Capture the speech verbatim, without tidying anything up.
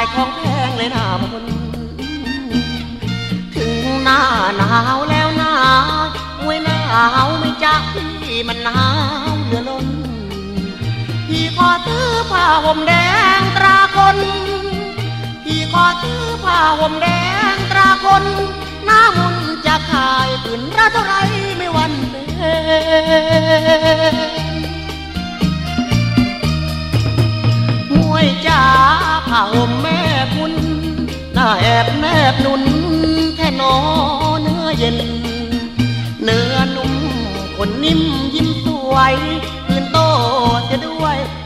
ของแพงเลยหน้ามนถึงหน้าหนาวแล้วหนาวมวยหนาวไม่จักพี่มันหนาวเหลือล้นพี่ขอซื้อผ้าห่มแดงตราคนพี่ขอซื้อผ้าห่มแดงตราคนหน้ามนจะขายผืนละเท่าไรไม่วันเป็นมวยจ๋าผ้าห่มแม่คุณหน้าแอบแนบหนุนแท่นอเนื้อเย็นเนื้อนุ่มคนนิ่มยิ้มสวยคืนโตจะด้วย